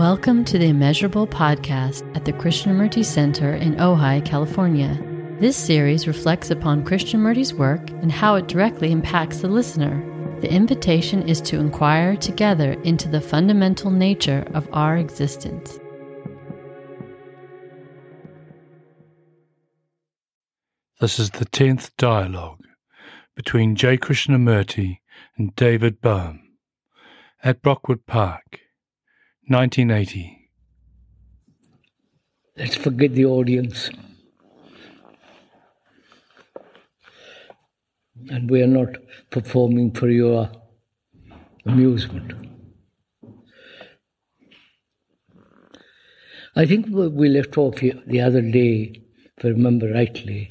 Welcome to the Immeasurable Podcast at the Krishnamurti Center in Ojai, California. This series reflects upon Krishnamurti's work and how it directly impacts the listener. The invitation is to inquire together into the fundamental nature of our existence. This is the 10th dialogue between J. Krishnamurti and David Bohm at Brockwood Park, 1980. Let's forget the audience. And we are not performing for your amusement. I think we left off here the other day, if I remember rightly,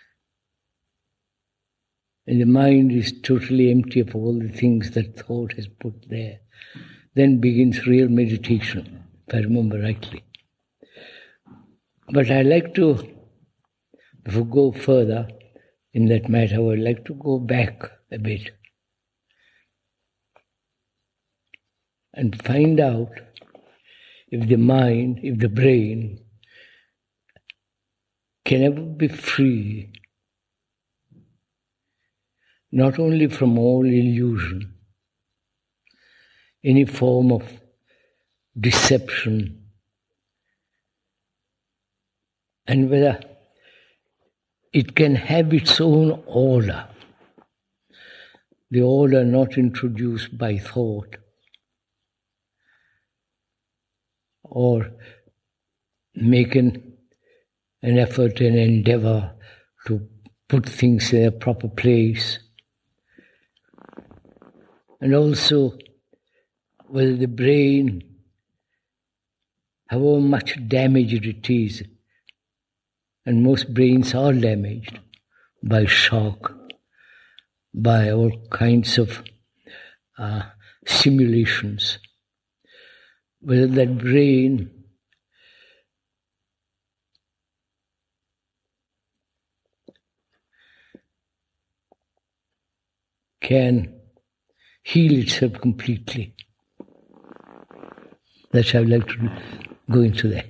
and the mind is totally empty of all the things that thought has put there. Then begins real meditation, if I remember rightly. But I like to, before go further in that matter, I would like to go back a bit and find out if the mind, if the brain can ever be free, not only from all illusion, any form of deception, and whether it can have its own order, the order not introduced by thought or make an effort and endeavor to put things in their proper place, and also whether the brain, however much damaged it is, and most brains are damaged by shock, by all kinds of simulations, whether that brain can heal itself completely. That's how I'd like to go into that.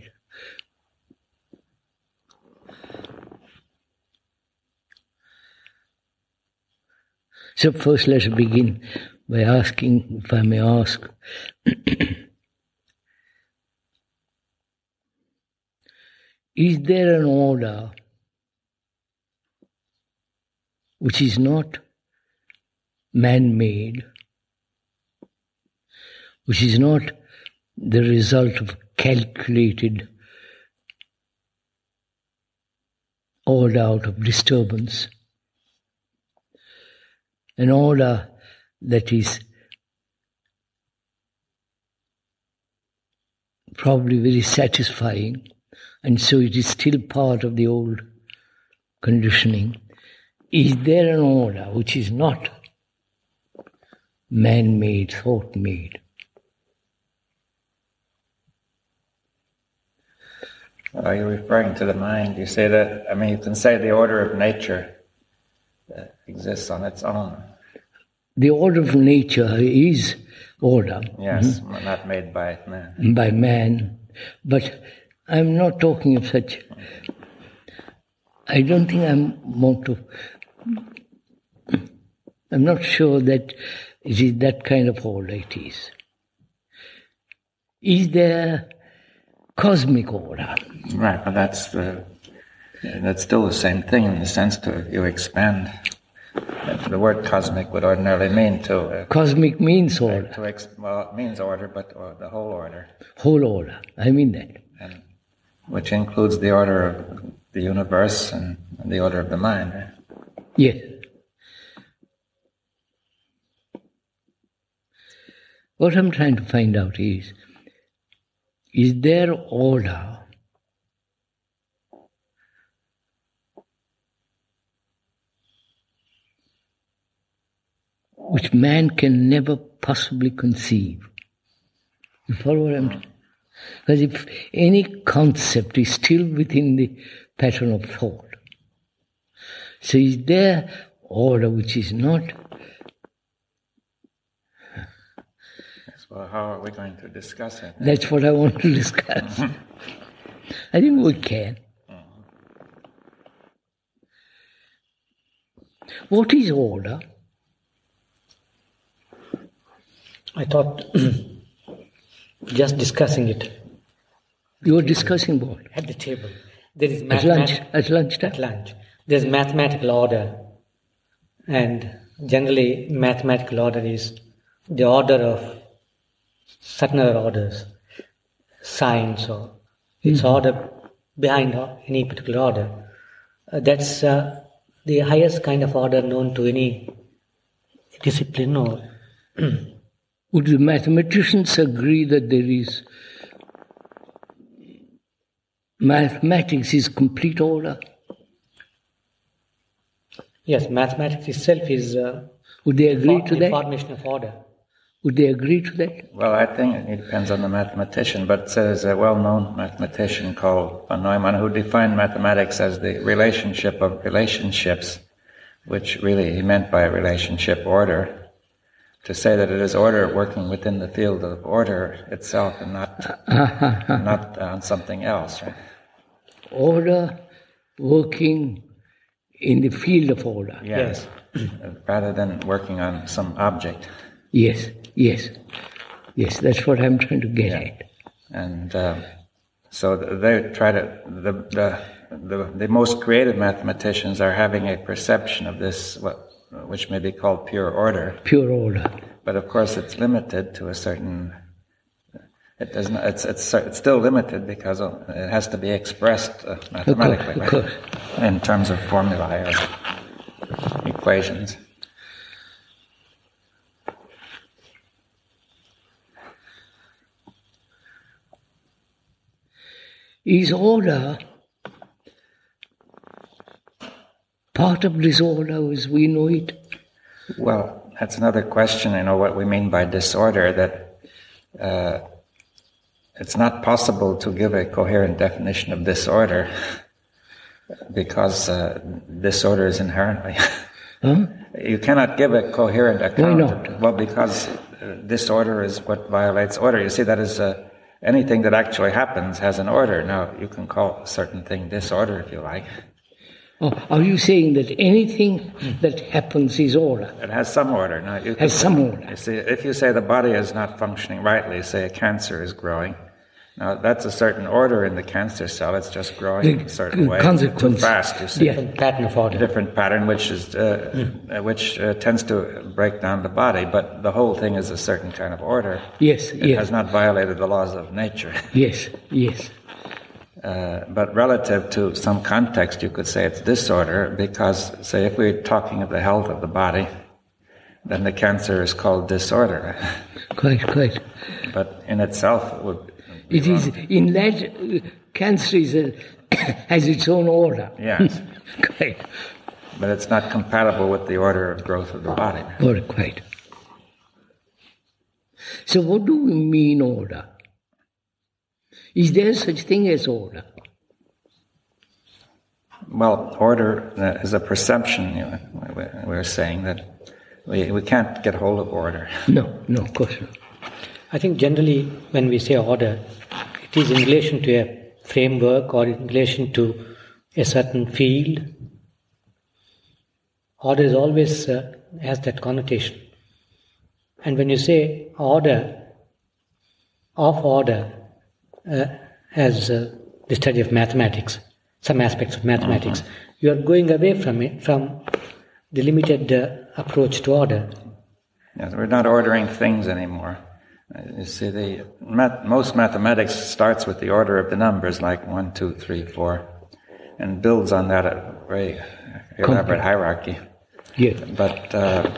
So first let's begin by asking, if I may ask, is there an order which is not man-made, which is not the result of calculated order out of disturbance, an order that is probably very satisfying, and so it is still part of the old conditioning. Is there an order which is not man-made, thought-made? Are you referring to the mind? You say that, you can say the order of nature exists on its own. The order of nature is order. Yes, not made by man. By man. But I'm not talking of such. I don't think I'm not sure that it is that kind of order it is. Is there cosmic order? Right, but that's still the same thing in the sense that you expand. The word cosmic would ordinarily mean to... Cosmic means order. It means order, but the whole order. Whole order, I mean that. And which includes the order of the universe and the order of the mind. Right? Yes. What I'm trying to find out is there order which man can never possibly conceive? You follow what I'm saying? Because if any concept is still within the pattern of thought, so is there order which is not So how are we going to discuss it? That's what I want to discuss. I think we can. What is order? I thought just discussing it. You were discussing what? At the table. There is At lunch? At lunchtime? At lunch. There's mathematical order. And generally, mathematical order is the order of certain other orders. Science or its order behind any particular order. That's the highest kind of order known to any discipline or... Would the mathematicians agree that there is... mathematics is complete order? Yes, mathematics itself is Would they agree to the that? formation of order. Would they agree to that? Well, I think it depends on the mathematician, but there's a well-known mathematician called von Neumann who defined mathematics as the relationship of relationships, which really he meant by relationship order, to say that it is order working within the field of order itself and not on something else, right? Order working in the field of order. Yes. Rather than working on some object. Yes, that's what I'm trying to get at. And so they try to, the most creative mathematicians are having a perception of this, which may be called pure order. Pure order. But of course it's limited to a certain, it does not, it's still limited because it has to be expressed mathematically, of course. In terms of formulae or equations. Is order part of disorder as we know it? Well, that's another question, what we mean by disorder, that it's not possible to give a coherent definition of disorder because disorder is inherently... Huh? You cannot give a coherent account. Why not? Well, because disorder is what violates order. You see, that is... anything that actually happens has an order. Now, you can call a certain thing disorder if you like. Oh, are you saying that anything that happens is order? It has some order. Now, Has some order. You see, if you say the body is not functioning rightly, say a cancer is growing, now that's a certain order in the cancer cell. It's just growing in a certain way. Consequence. Too fast, you see. Yeah. Different pattern of order. Different pattern, which tends to break down the body, but the whole thing is a certain kind of order. Yes, It has not violated the laws of nature. Yes. But relative to some context, you could say it's disorder because, say, if we're talking of the health of the body, then the cancer is called disorder. Quite. But in itself, it would. It is, in that, cancer has its own order. Yes. Quite. But it's not compatible with the order of growth of the body. Quite. So what do we mean order? Is there such thing as order? Well, order is a perception. We're saying that we can't get hold of order. No, of course not. I think generally when we say order, it is in relation to a framework or in relation to a certain field. Order is always has that connotation. And when you say order, as the study of mathematics, some aspects of mathematics, you are going away from it, from the limited approach to order. Yes, we're not ordering things anymore. You see, most mathematics starts with the order of the numbers, like 1, 2, 3, 4, and builds on that a very elaborate hierarchy. Yeah. But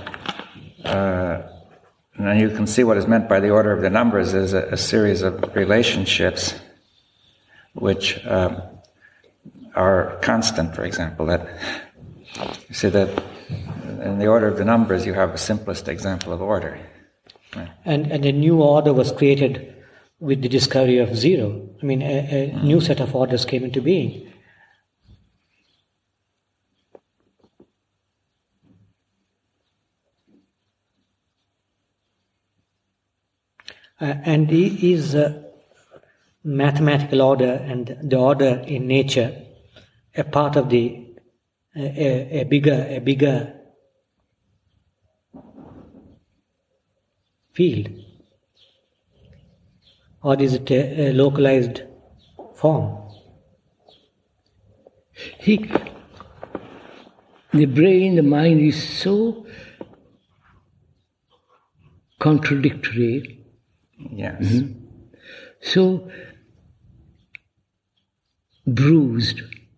and you can see what is meant by the order of the numbers is a series of relationships which are constant, for example. That you see that in the order of the numbers you have a simplest example of order. Right. And a new order was created with the discovery of zero. I mean, a new set of orders came into being. And is mathematical order and the order in nature a part of the a bigger field, or is it a localized form? See, the brain, the mind is so contradictory, Yes. so bruised.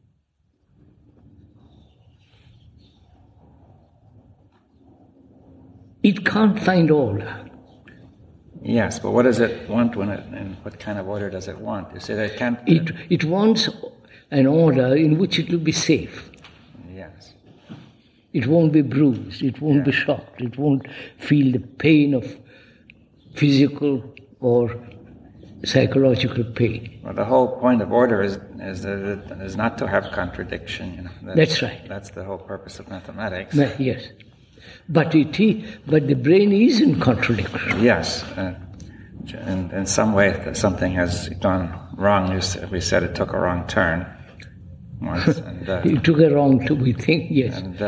It can't find order. Yes, but what does it want and what kind of order does it want? You say that it can't... It wants an order in which it will be safe. Yes. It won't be bruised, it won't be shocked, it won't feel the pain of physical or psychological pain. Well, the whole point of order is not to have contradiction. You know. That's right. That's the whole purpose of mathematics. Yes. But the brain is in contradiction. Yes. And in some way, something has gone wrong. We said it took a wrong turn once. And, It took a wrong turn, we think, yes. And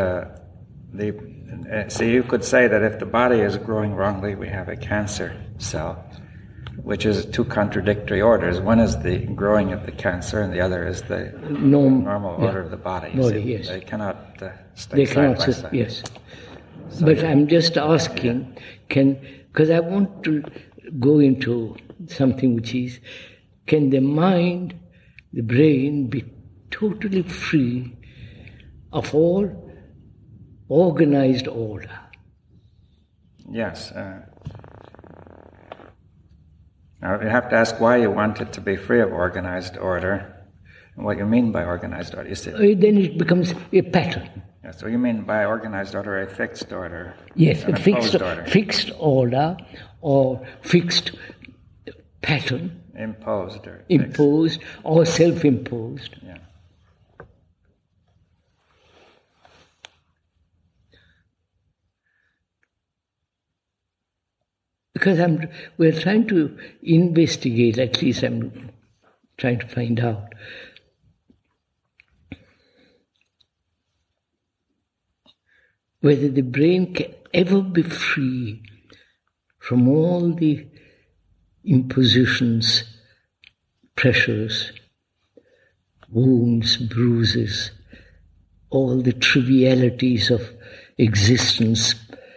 so you could say that if the body is growing wrongly, we have a cancer cell, which is two contradictory orders. One is the growing of the cancer, and the other is the normal order of the body. Yes. They cannot stay side by side. Yes. So, but I'm just asking, because I want to go into something which is, can the mind, the brain, be totally free of all organized order? Yes. Now you have to ask why you want it to be free of organized order, and what you mean by organized order. Then it becomes a pattern. Yes, so you mean by organized order a fixed order? Yes, a fixed order or fixed pattern. Imposed or imposed or self-imposed. Yeah. Because we're trying to investigate, at least I'm trying to find out, whether the brain can ever be free from all the impositions, pressures, wounds, bruises, all the trivialities of existence,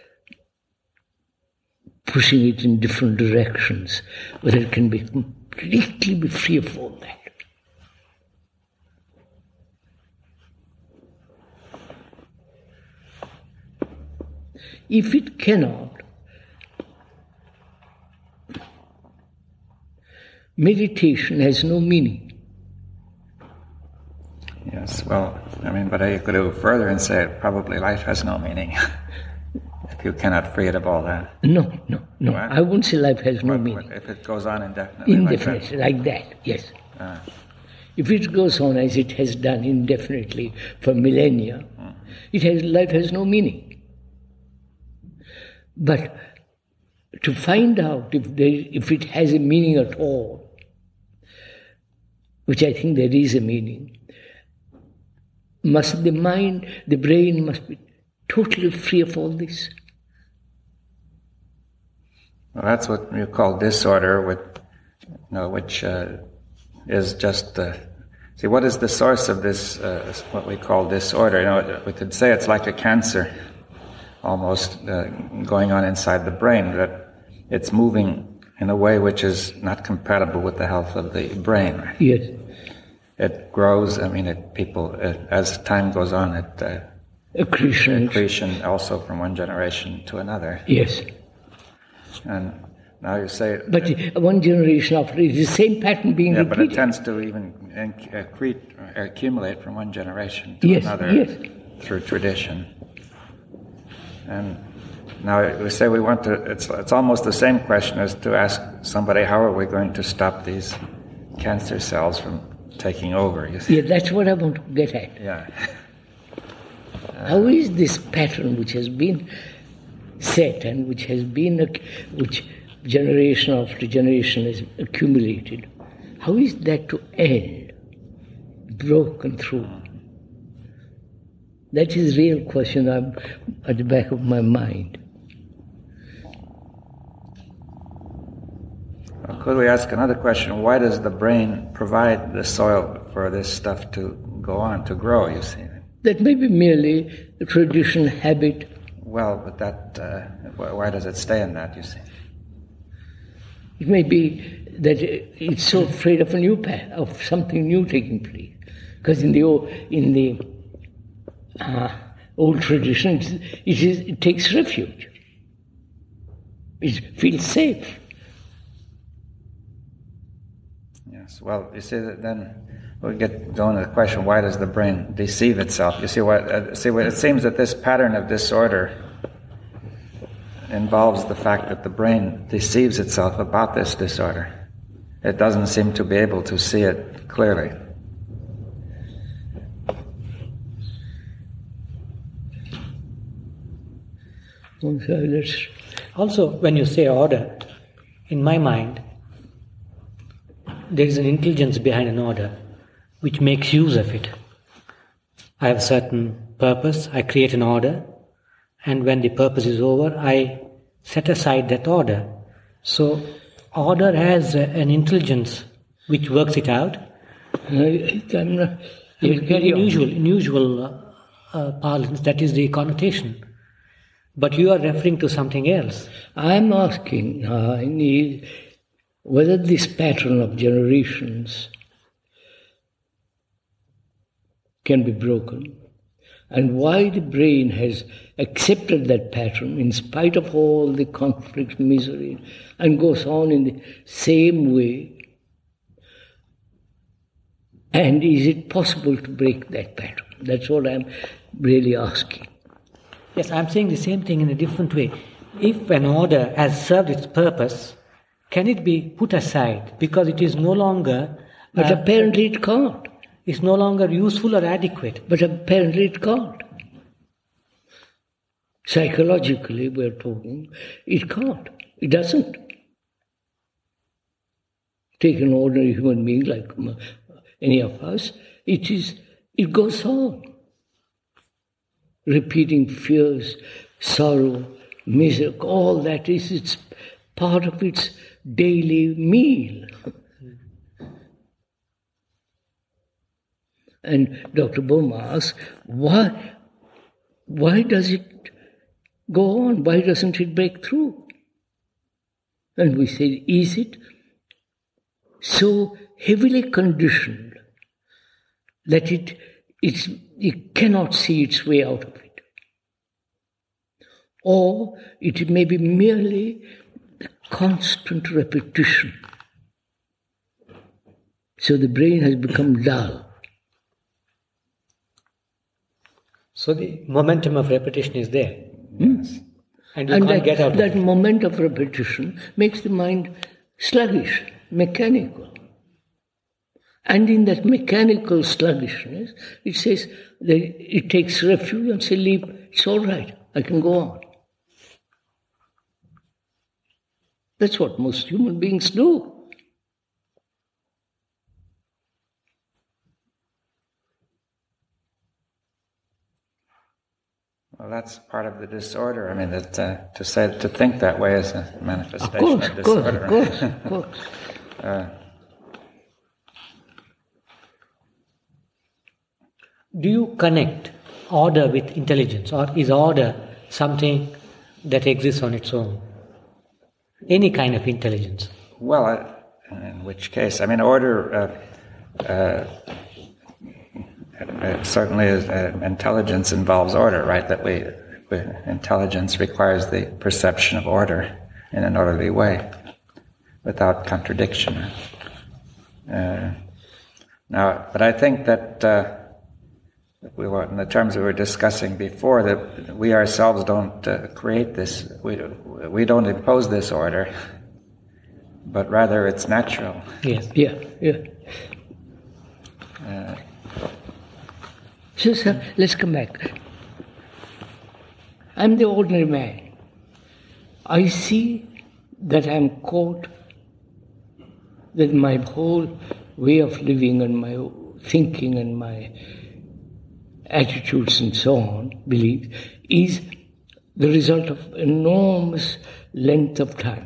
pushing it in different directions, whether it can be completely be free of all that. If it cannot, meditation has no meaning. Yes, well, but you could go further and say probably life has no meaning. If you cannot free it of all that. No. What? I wouldn't say life has no meaning. If it goes on indefinitely. Indefinitely, like that, yes. If it goes on as it has done indefinitely for millennia, life has no meaning. But to find out if it has a meaning at all, which I think there is a meaning, must the mind, the brain must be totally free of all this. Well, that's what you call disorder, which is just. See, what is the source of this? What we call disorder? We could say it's like a cancer, almost going on inside the brain. That it's moving in a way which is not compatible with the health of the brain. Right? Yes. It grows. As time goes on, it. Accretion also from one generation to another. Yes. And now you say... But one generation after it is the same pattern being repeated. But it tends to even accumulate from one generation to another through tradition. And now we say we want to... It's almost the same question as to ask somebody, how are we going to stop these cancer cells from taking over? You see? Yeah, that's what I want to get at. Yeah. How is this pattern which has been set and which generation after generation has accumulated, how is that to end, broken through? That is the real question I'm at the back of my mind. Well, could we ask another question? Why does the brain provide the soil for this stuff to go on, to grow, you see? That may be merely a tradition, habit. Well, but that, why does it stay in that, you see? It may be that it's so afraid of a new path, of something new taking place. Because in the old tradition, it takes refuge. It feels safe. Yes, well, you see, then we get going to the question, why does the brain deceive itself? You see, it seems that this pattern of disorder involves the fact that the brain deceives itself about this disorder. It doesn't seem to be able to see it clearly. Also, when you say order, in my mind, there is an intelligence behind an order which makes use of it. I have a certain purpose, I create an order, and when the purpose is over, I set aside that order. So, order has an intelligence which works it out. In usual parlance, that is the connotation. But you are referring to something else. I am asking whether this pattern of generations can be broken, and why the brain has accepted that pattern in spite of all the conflict, misery, and goes on in the same way. And is it possible to break that pattern? That's what I'm really asking. Yes, I'm saying the same thing in a different way. If an order has served its purpose, can it be put aside because it is no longer... But apparently it can't. It's no longer useful or adequate. But apparently it can't. Psychologically, we're talking, it can't. It doesn't. Take an ordinary human being like any of us, it goes on. Repeating fears, sorrow, misery, all that it's part of its daily meal. And Dr. Boehme asks, why does it go on? Why doesn't it break through? And we say, is it so heavily conditioned that it cannot see its way out of it? Or it may be merely the constant repetition. So the brain has become dull. So the momentum of repetition is there. Yes. And you can't get out of it. That moment of repetition makes the mind sluggish, mechanical. And in that mechanical sluggishness, it says that it takes refuge and says, leave, it's all right, I can go on. That's what most human beings do. Well, that's part of the disorder. I mean, that to think that way is a manifestation of disorder. Of course. Do you connect order with intelligence, or is order something that exists on its own? Any kind of intelligence? Well, in which case, I mean, order certainly is, intelligence involves order, right? Intelligence requires the perception of order in an orderly way, without contradiction. But I think that in the terms we were discussing before, that we ourselves don't create this. We don't impose this order, but rather it's natural. Yes. Yeah. So, let's come back. I'm the ordinary man. I see that I'm caught, that my whole way of living and my thinking and my attitudes and so on, beliefs, is the result of enormous length of time.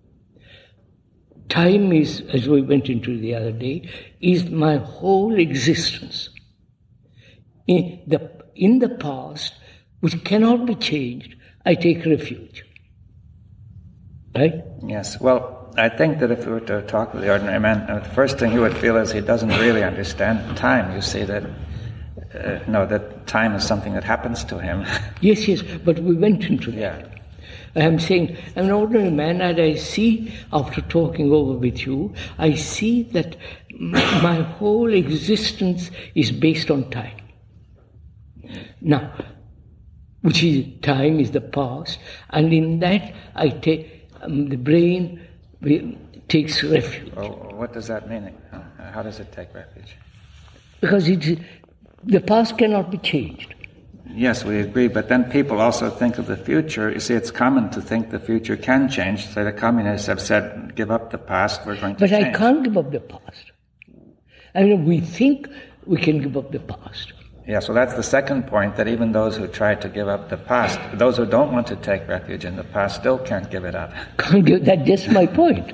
Time is, as we went into the other day, is my whole existence. In the past, which cannot be changed, I take refuge. Right? Yes. Well, I think that if we were to talk with the ordinary man, the first thing he would feel is he doesn't really understand time. You see that, that time is something that happens to him. Yes, but we went into that. Yeah. I'm saying, I'm an ordinary man, and I see, after talking over with you, I see that my whole existence is based on time. Now, which is time is the past, and in that I take the brain takes refuge. Well, what does that mean? How does it take refuge? Because the past cannot be changed. Yes, we agree, but then people also think of the future. You see, it's common to think the future can change. So the communists have said, give up the past, we're going to But change. I can't give up the past. I mean, we think we can give up the past. Yeah, so that's the second point, that even those who try to give up the past, those who don't want to take refuge in the past still can't give it up. Can't give, that's my point.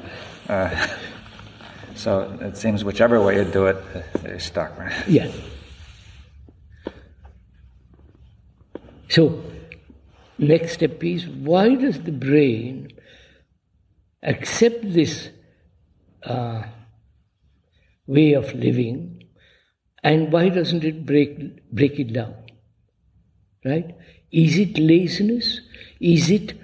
So it seems whichever way you do it, you're stuck, right? Yeah. So, next step is, why does the brain accept this way of living, and why doesn't it break it down? Right? Is it laziness? Is it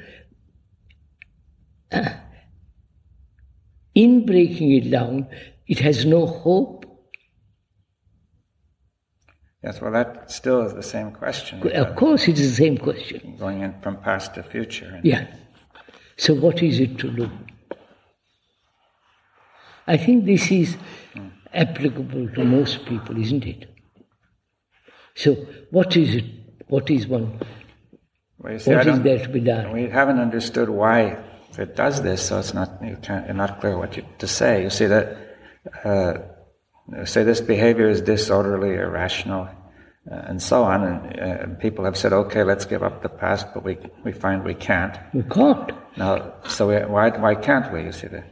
in breaking it down, it has no hope? Yes, well, that still is the same question. Of course, it is the same question. Going in from past to future. Yeah. So what is it to do? I think this is applicable to most people, isn't it? So what is it? What is one? Well, you see, what is there to be done? We haven't understood why it does this, so it's not you're not clear what to say. You see that say this behavior is disorderly, irrational, and so on, and people have said, okay, let's give up the past, but we find we can't. We can't. Now, so why can't we? You see that?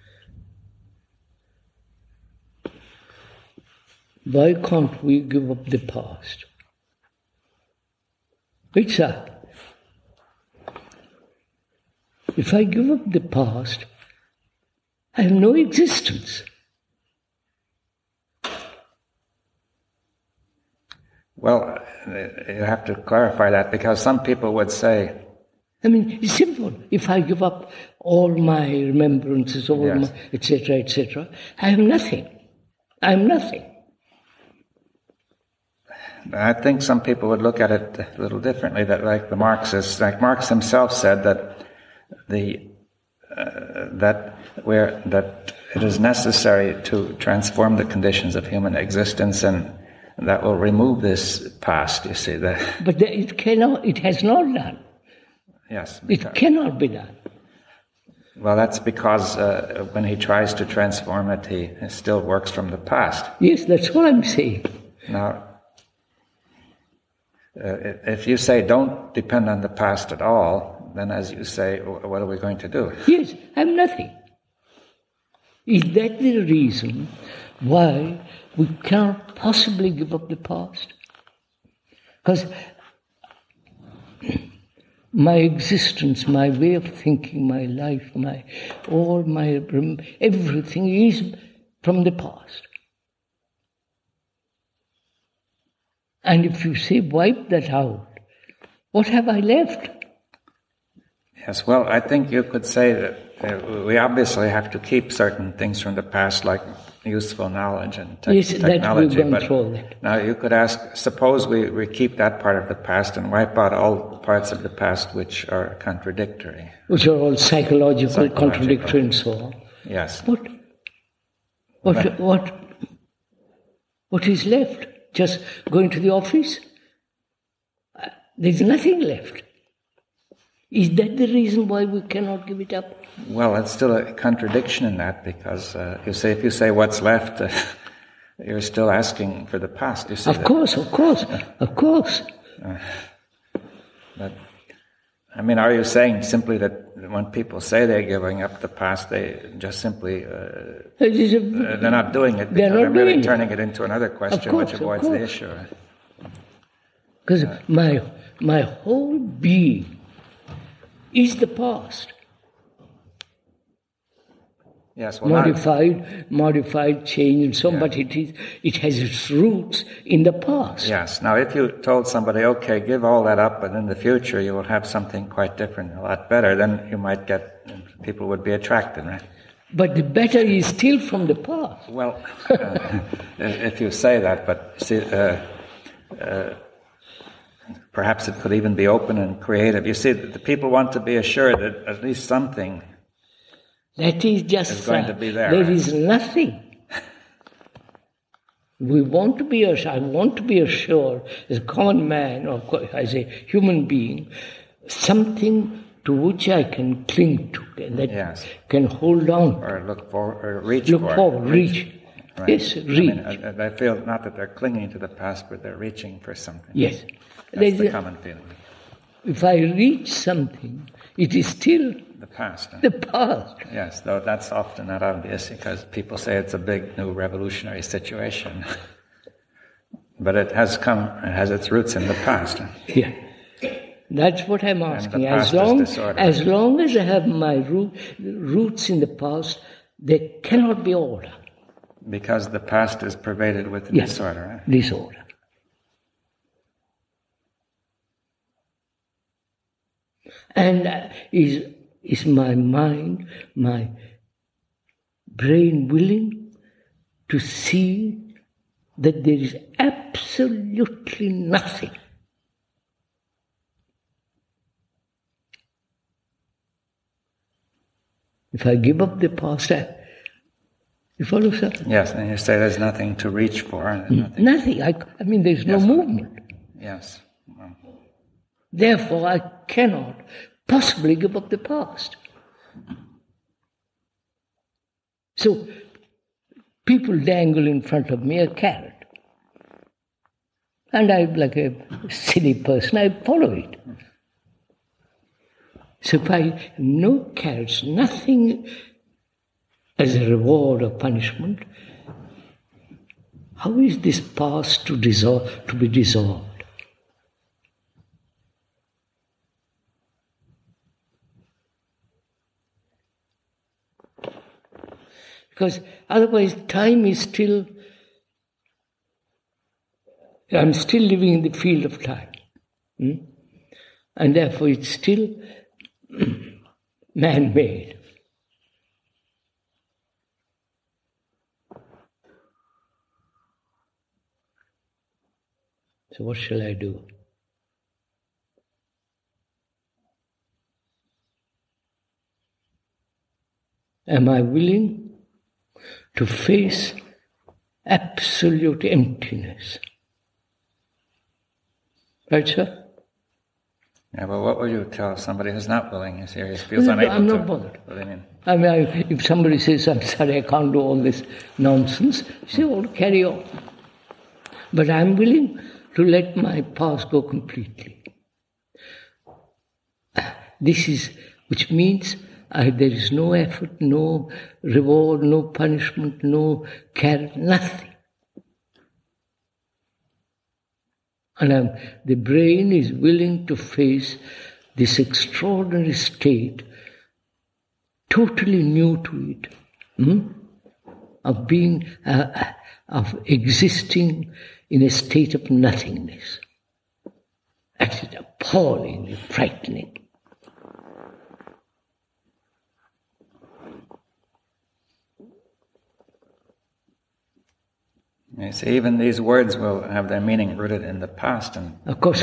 Why can't we give up the past? It's that. If I give up the past, I have no existence. Well, you have to clarify that, because some people would say... I mean, it's simple. If I give up all my remembrances, all Yes. my etc., I have nothing. I am nothing. I think some people would look at it a little differently, that like the Marxists, like Marx himself said that that it is necessary to transform the conditions of human existence, and that will remove this past, you see. But it has not done. Yes. It cannot be done. Well, that's because when he tries to transform it, he still works from the past. Yes, that's what I'm saying. Now, if you say don't depend on the past at all, then as you say, what are we going to do? Yes, I'm nothing. Is that the reason why we cannot possibly give up the past? Because my existence, my way of thinking, my life, everything is from the past. And if you say wipe that out, what have I left? Yes, well, I think you could say that we obviously have to keep certain things from the past, like useful knowledge and technology. That we've gone through that. Now you could ask, suppose we keep that part of the past and wipe out all parts of the past which are contradictory. Which are all psychological, contradictory and so on. Yes. What is left? Just going to the office? There's nothing left. Is that the reason why we cannot give it up? Well, it's still a contradiction in that, because if you say what's left, you're still asking for the past. You see Of course. But I mean, are you saying simply that when people say they're giving up the past, they just simply they're not doing it because they're merely turning it into another question which avoids the issue? Because my whole being is the past. Yes, well, modified, changed, but it has its roots in the past. Yes. Now, if you told somebody, okay, give all that up, but in the future you will have something quite different, a lot better, then you might people would be attracted, right? But the better is still from the past. Well, if you say that, but see, perhaps it could even be open and creative. You see, the people want to be assured that at least something that is just going to be there. There is nothing. We want to be assured. I want to be assured, as a common man, or as a human being, something to which I can cling to, and that can hold on, or look for, or reach. Reach. Right. Yes, reach. I mean, I feel not that they're clinging to the past, but they're reaching for something. Yes, that's the common feeling. If I reach something, it is still the past. The past. Yes, though that's often not obvious because people say it's a big new revolutionary situation. But it has its roots in the past. Yeah. That's what I'm asking. As long as I have my roots in the past, there cannot be order. Because the past is pervaded with disorder. Right? Disorder. And is my mind, my brain willing to see that there is absolutely nothing? If I give up the past, you follow, sir? Yes, and you say there's nothing to reach for. Nothing. I mean, there's no movement. Yes. Therefore, I cannot possibly give up the past. So, people dangle in front of me a carrot. And I, like a silly person, I follow it. So if I no carrots, nothing as a reward or punishment, how is this past to be dissolved? Because otherwise time is still, I'm still living in the field of time. And therefore it's still man-made. So what shall I do? Am I willing to face absolute emptiness? Right, sir? Yeah, but what will you tell somebody who's not willing? He feels unable to. I'm not bothered. I mean, if somebody says, I'm sorry, I can't do all this nonsense, you say, well, carry on. But I'm willing to let my past go completely. Which means there is no effort, no reward, no punishment, no carrot, nothing. And the brain is willing to face this extraordinary state, totally new to it, of being, of existing in a state of nothingness. That is appallingly frightening. You see, even these words will have their meaning rooted in the past, and of course,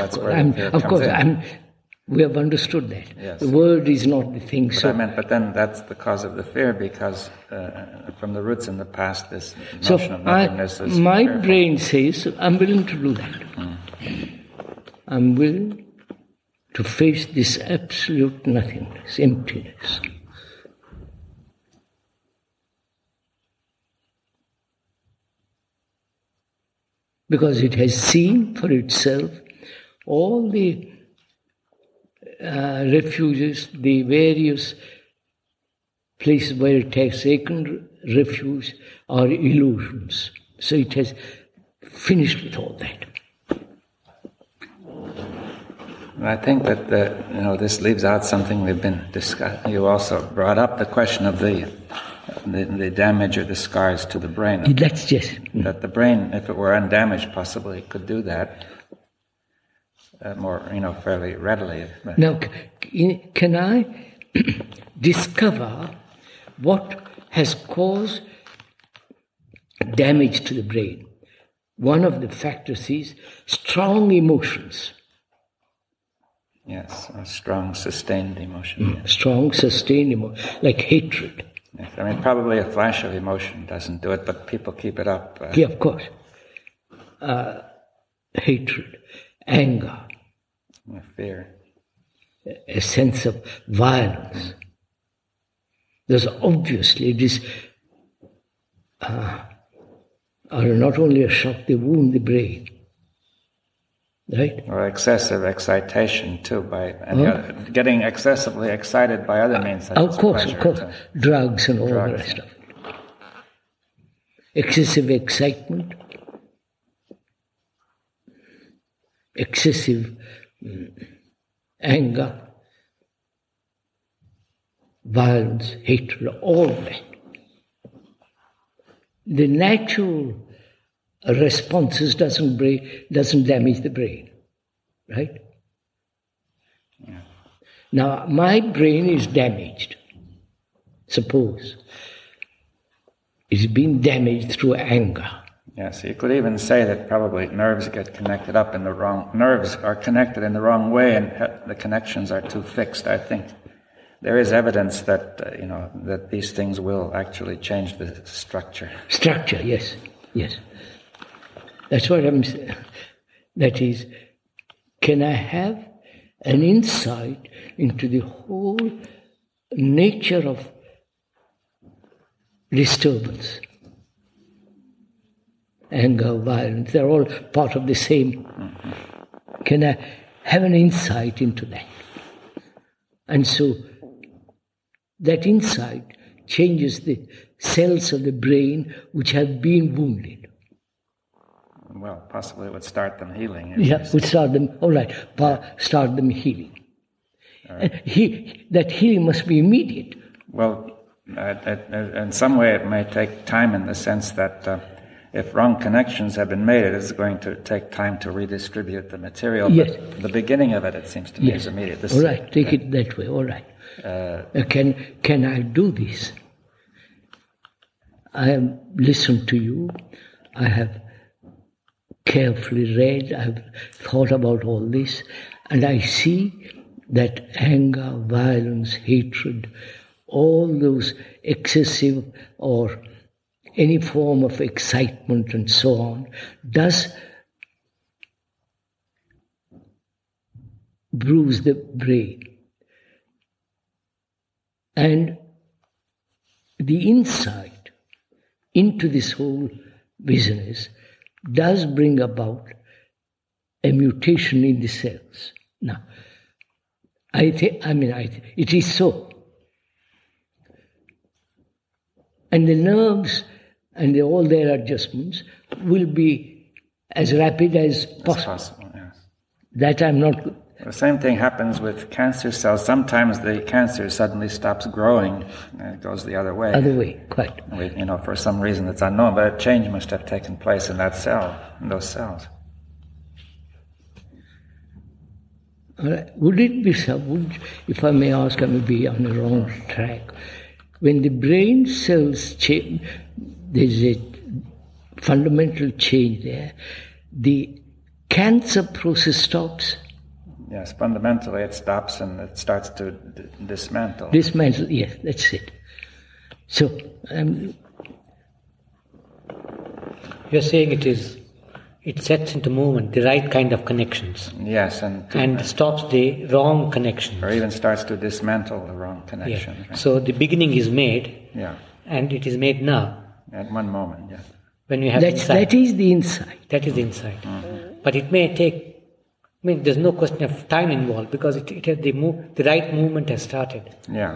we have understood that. Yes. The word is not the thing. But then that's the cause of the fear, because from the roots in the past, this notion of nothingness is. My brain says, I'm willing to do that. I'm willing to face this absolute nothingness, emptiness. Because it has seen for itself all the refuges, the various places where it has taken refuge are illusions. So it has finished with all that. I think that this leaves out something we've been discussing. You also brought up the question of the damage or the scars to the brain. That's just that the brain, if it were undamaged, possibly could do that more, fairly readily. Now, can I discover what has caused damage to the brain? One of the factors is strong emotions. Yes, a strong, sustained emotion. Yes. Strong, sustained emotion, like hatred. Yes. I mean, probably a flash of emotion doesn't do it, but people keep it up. Yeah, of course. Hatred, anger, fear, a sense of violence. There's obviously are not only a shock, they wound the brain. Right? Or excessive excitation too, getting excessively excited by other means. Of course. Drugs and all the rest of it. Excessive excitement, excessive anger, violence, hatred, all that. The natural responses doesn't damage the brain, right? Yeah. Now, my brain is damaged. Suppose it's been damaged through anger. Yes, you could even say that probably nerves get connected up in the wrong. Nerves are connected in the wrong way, and the connections are too fixed. I think there is evidence that that these things will actually change the structure. Structure, yes. That's what I'm saying. That is, can I have an insight into the whole nature of disturbance? Anger, violence, they're all part of the same. Mm-hmm. Can I have an insight into that? And so that insight changes the cells of the brain which have been wounded. Well, possibly it would start them healing. Yeah, would start them, all right, start them healing. Right. That healing must be immediate. Well, in some way it may take time in the sense that if wrong connections have been made, it is going to take time to redistribute the material. Yes. But the beginning of it seems to me, is immediate. All right, take it that way, all right. Can I do this? I have listened to you. I have carefully read. I have thought about all this. And I see that anger, violence, hatred, all those excessive or any form of excitement and so on does bruise the brain. And the insight into this whole business does bring about a mutation in the cells. Now, it is so. And the nerves and all their adjustments will be as rapid as possible. Yes. That I'm not... The same thing happens with cancer cells. Sometimes the cancer suddenly stops growing and it goes the other way. Other way, quite. For some reason that's unknown, but a change must have taken place in that cell, in those cells. All right. Would it be so, if I may ask, I may be on the wrong track, when the brain cells change, there's a fundamental change there, the cancer process stops? Yes, fundamentally it stops and it starts to dismantle. Dismantle, yes, that's it. So, you're saying it is it sets into movement the right kind of connections. Yes, and stops the wrong connections. Or even starts to dismantle the wrong connection. Yeah. Right? So the beginning is made, yeah. and it is made now. At one moment, yes. When you have insight. That is the insight. That is the insight. But it may take, there's no question of time involved because it has the right movement has started. Yeah.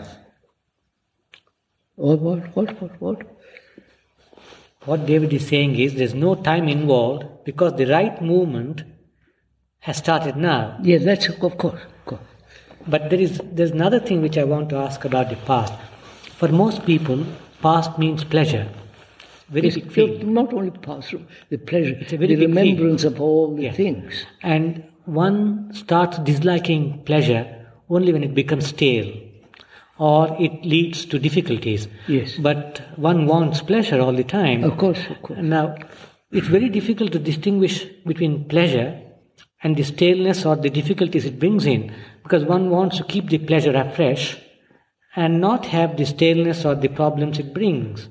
What? What David is saying is there's no time involved because the right movement has started now. Yeah, that's of course. But there's another thing which I want to ask about the past. For most people, past means pleasure. Very big field. Not only past, the pleasure, it's a very the big remembrance field. of all the things. And one starts disliking pleasure only when it becomes stale or it leads to difficulties. Yes. But one wants pleasure all the time. Of course. Now, it's very difficult to distinguish between pleasure and the staleness or the difficulties it brings in, because one wants to keep the pleasure afresh and not have the staleness or the problems it brings.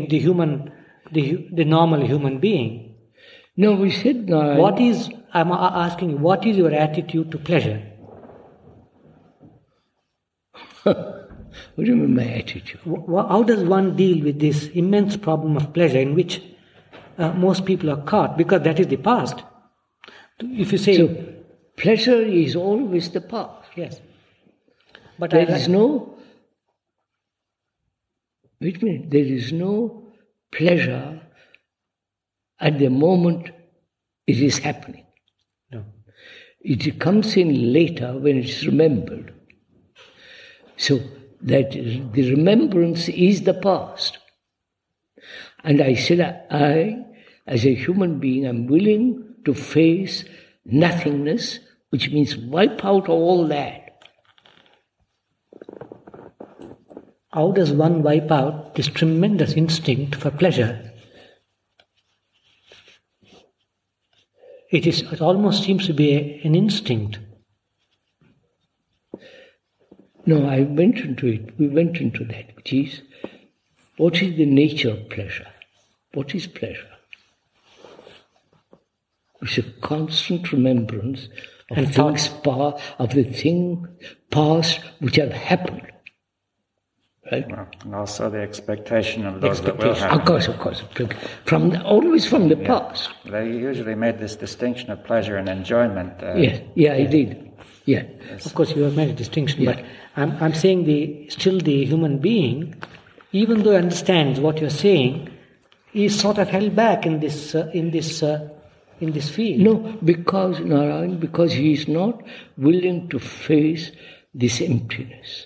The normal human being. No, we said no. I'm asking, what is your attitude to pleasure? What do you mean, my attitude? How does one deal with this immense problem of pleasure in which most people are caught? Because that is the past. If you say... So, pleasure is always the past. Yes. But there is no... Wait a minute. There is no pleasure at the moment it is happening. No. It comes in later when it's remembered. So that the remembrance is the past. And I said, I, as a human being, am willing to face nothingness, which means wipe out all that. How does one wipe out this tremendous instinct for pleasure? It almost seems to be an instinct. No, I went into it. We went into that, which is, what is the nature of pleasure? What is pleasure? It's a constant remembrance of and things of the thing past which have happened. Right? Well, and also the expectation of those that will happen. Of course. Always from the past. They usually made this distinction of pleasure and enjoyment. Yeah, I did. Yeah. Of course, you have made a distinction, Yeah. but I'm saying still the human being, even though he understands what you're saying, is sort of held back in this field. No, because he is not willing to face this emptiness.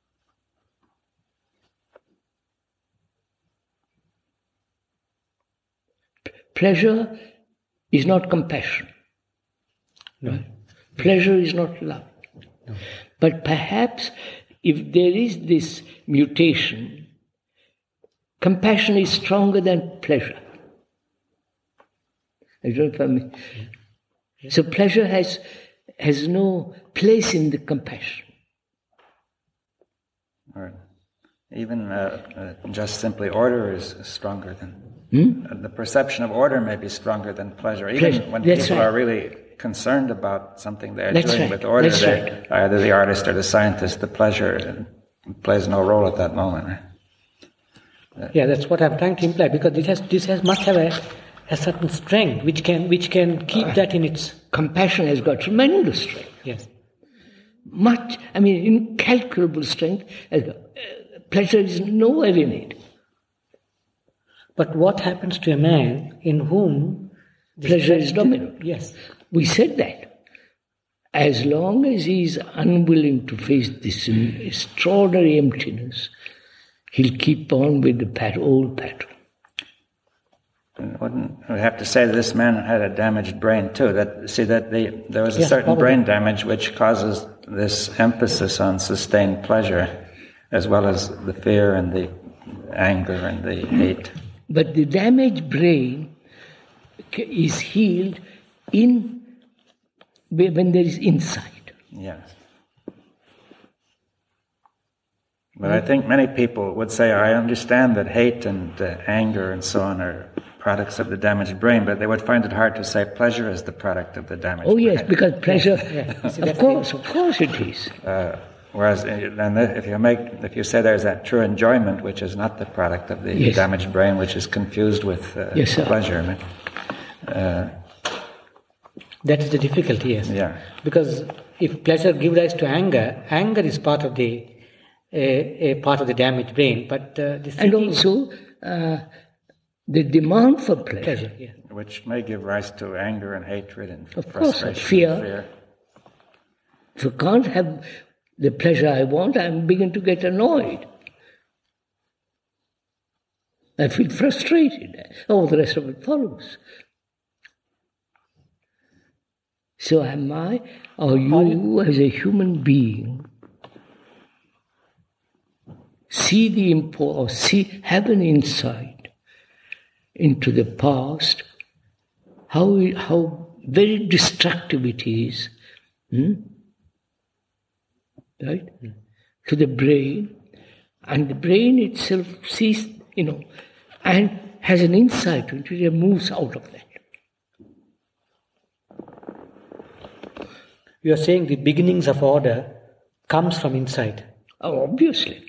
Pleasure is not compassion. No. Right? Pleasure is not love. No. But perhaps if there is this mutation, compassion is stronger than pleasure. I don't know if I mean. So pleasure has no place in the compassion. Right. Even just simply order is stronger than... The perception of order may be stronger than pleasure. Even when people are really concerned about something they're doing with order, either the artist or the scientist, the pleasure plays no role at that moment. Right? Yeah, that's what I'm trying to imply, because this must have a certain strength which can keep that in its... Compassion has got tremendous strength. Yes. Incalculable strength. Pleasure is nowhere in it. But what happens to a man in whom... Pleasure is dominant. Yes. We said that. As long as he is unwilling to face this extraordinary emptiness, he'll keep on with the old pattern. Wouldn't we have to say that this man had a damaged brain too? There was a certain probably. brain damage which causes this emphasis on sustained pleasure, as well as the fear and the anger and the hate. But the damaged brain is healed when there is insight. Yes. But I think many people would say, I understand that hate and anger and so on are products of the damaged brain, but they would find it hard to say pleasure is the product of the damaged Oh brain. yes, because pleasure, See, of course it is. Whereas then if you say there's that true enjoyment, which is not the product of the Yes. damaged brain, which is confused with Yes, sir. pleasure. That is the difficulty, yes. Yeah. Because if pleasure gives rise to anger, anger is part of the a part of the damaged brain, but the And seeking also the demand for pleasure. pleasure, yeah. Which may give rise to anger and hatred and Of course, frustration, fear. and fear. If I can't have the pleasure I want, I begin to get annoyed. I feel frustrated. All the rest of it follows. So am I, or you as a human being, see the import, or have an insight into the past, how very destructive it is, right, to the brain, and the brain itself sees, and has an insight into it and moves out of that. You are saying the beginnings of order comes from inside. Oh, obviously.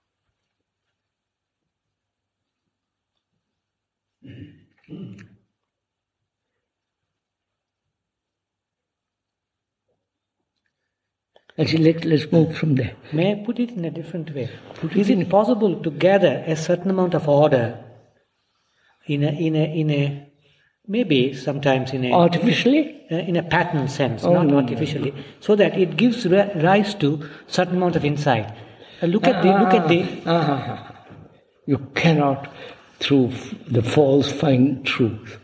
Actually, let's move from there. May I put it in a different way? Is it possible to gather a certain amount of order in a maybe sometimes in a Artificially? in a pattern sense, Oh, not no, artificially, so that it gives rise to certain amount of insight. Look at the. You cannot, through the false, find truth.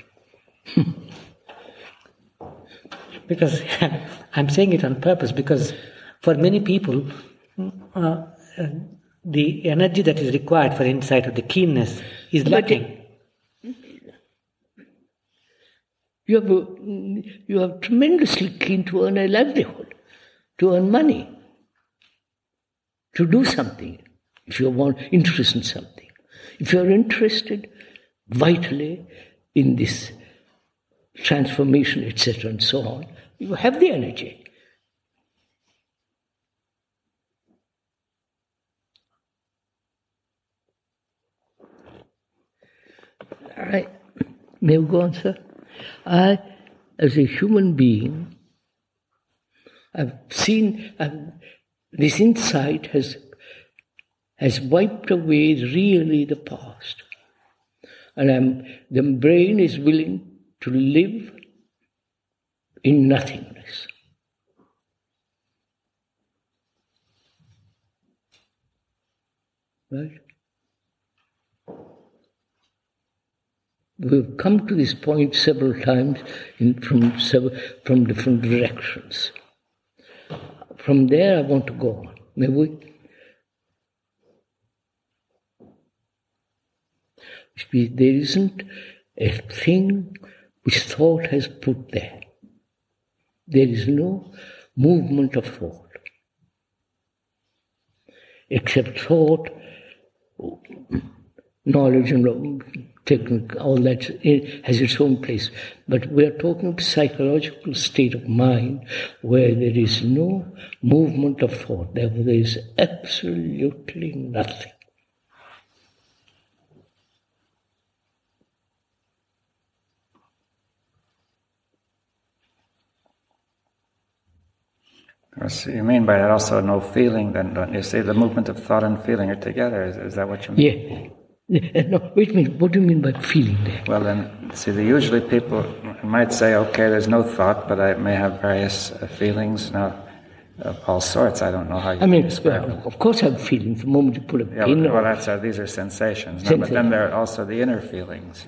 Because I'm saying it on purpose, because for many people, the energy that is required for insight or the keenness is lacking. You are tremendously keen to earn a livelihood, to earn money, to do something, if you want interest in something. If you are interested vitally in this transformation, etc., and so on, you have the energy. May we go on, sir? I, as a human being, I've seen this insight has wiped away really the past. And the brain is willing to live in nothingness. Right? We've come to this point several times from different directions. From there I want to go on. May we? There isn't a thing which thought has put there. There is no movement of thought. Except thought, knowledge and technique, all that has its own place. But we are talking of psychological state of mind where there is no movement of thought. There is absolutely nothing. So you mean by that also no feeling, then, don't you? See, the movement of thought and feeling are together. Is that what you mean? Yeah. No, wait a minute. What do you mean by feeling there? Well, then, see, usually people might say, okay, there's no thought, but I may have various feelings now of all sorts. I don't know how you describe them. Of course I have feelings. The moment you put a pin well, on. these are sensations. No, but then there are also the inner feelings.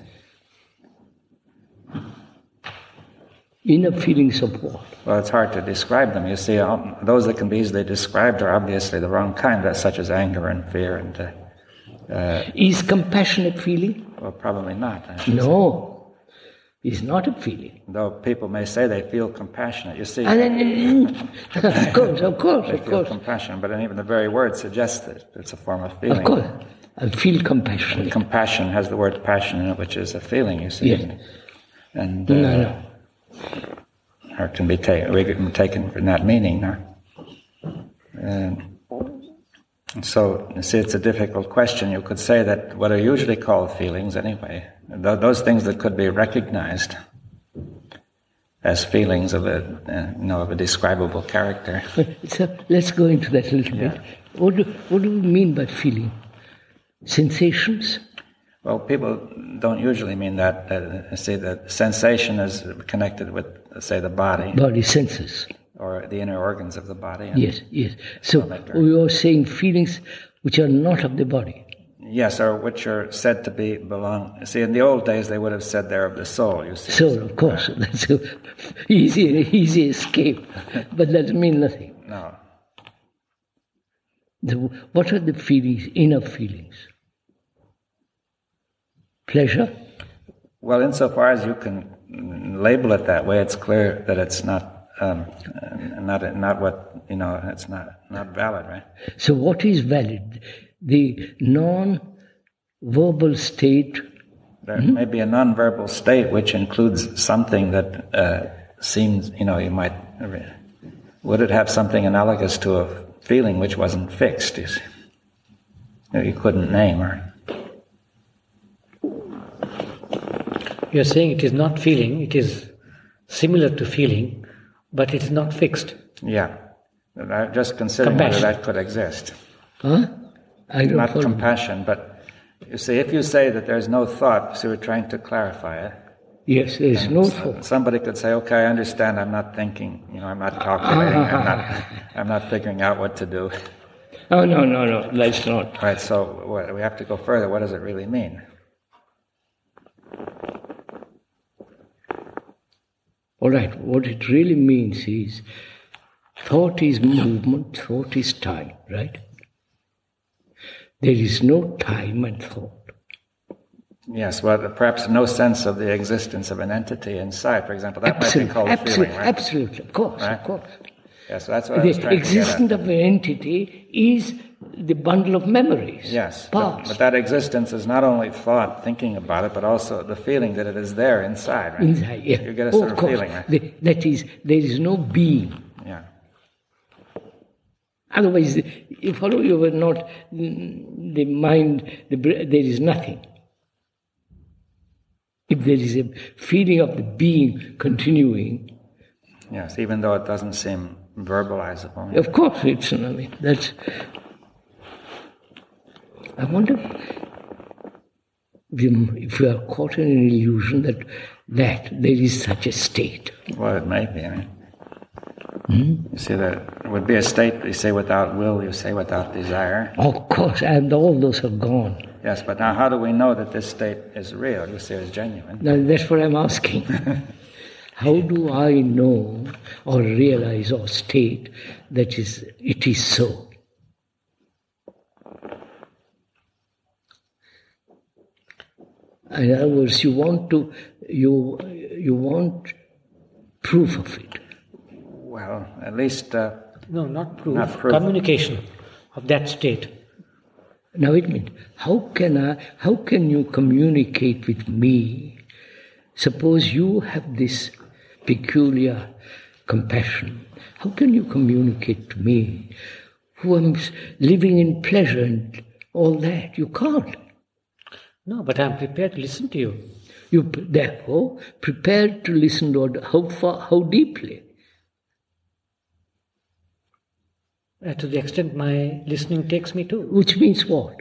Inner feelings of what? Well, it's hard to describe them. You see, those that can be easily described are obviously the wrong kind, such as anger and fear and... Is compassionate feeling? Well, probably not. No, it's not a feeling. Though people may say they feel compassionate. You see, of course. they feel compassion, but even the very word suggests that it's a form of feeling. Of course. I feel compassion. Compassion has the word passion in it, which is a feeling, you see. Yes. And No. or can be taken in that meaning. So, you see, it's a difficult question. You could say that what are usually called feelings, anyway, those things that could be recognized as feelings of a describable character. So let's go into that a little bit. What do we mean by feeling? Sensations? Well, people don't usually mean that. See, the sensation is connected with, say, the body. Body senses. Or the inner organs of the body. Yes. So we are saying feelings which are not of the body. Yes, or which are said to belong. See, in the old days they would have said they're of the soul, you see. Soul, of course. That's an easy escape. But that doesn't mean nothing. No. What are the feelings, inner feelings? Pleasure? Well, insofar as you can label it that way, it's clear that it's not what, it's not valid, right? So what is valid? The non-verbal state. There may be a non-verbal state which includes something that seems, you might. Would it have something analogous to a feeling which wasn't fixed? You see, you couldn't name or. You're saying it is not feeling; it is similar to feeling, but it is not fixed. Yeah, I'm just considering whether that could exist. Huh? I don't Not follow. compassion, but you see, if you say that there's no thought, so we're trying to clarify it. Yes, there is no thought. Somebody could say, "Okay, I understand. I'm not thinking. I'm not calculating. I'm not figuring out what to do." Oh, no, that's not. Right. So we have to go further. What does it really mean? All right, what it really means is thought is movement, thought is time, right? There is no time and thought. Yes, well, perhaps no sense of the existence of an entity inside, for example. That might be called a feeling, right? Absolutely, of course. Yes, that's what I was The trying to get existence at. of an entity is the bundle of memories. Yes, Past. but that existence is not only thought, thinking about it, but also the feeling that it is there inside, right? Inside, yeah. You get a sort of of course. feeling, right? That is, there is no being. Yeah. Otherwise, you follow, you were not the mind, there is nothing. If there is a feeling of the being continuing. Yes, even though it doesn't seem verbalizable. Of course, that's. I wonder if we are caught in an illusion that there is such a state. Well, it may be. You see, that would be a state, you say without will, you say without desire. Of course, and all those are gone. Yes, but now how do we know that this state is real? You say it's genuine. Now, that's what I'm asking. How do I know or realize or state that it is so? In other words, you want proof of it. Well, at least... No, not proof. Not proof. Communication of that state. Now wait a minute. How can you communicate with me? Suppose you have this peculiar compassion. How can you communicate to me who am living in pleasure and all that? You can't. No, but I'm prepared to listen to you. You therefore prepared to listen to how far, how deeply? To the extent my listening takes me to. Which means what?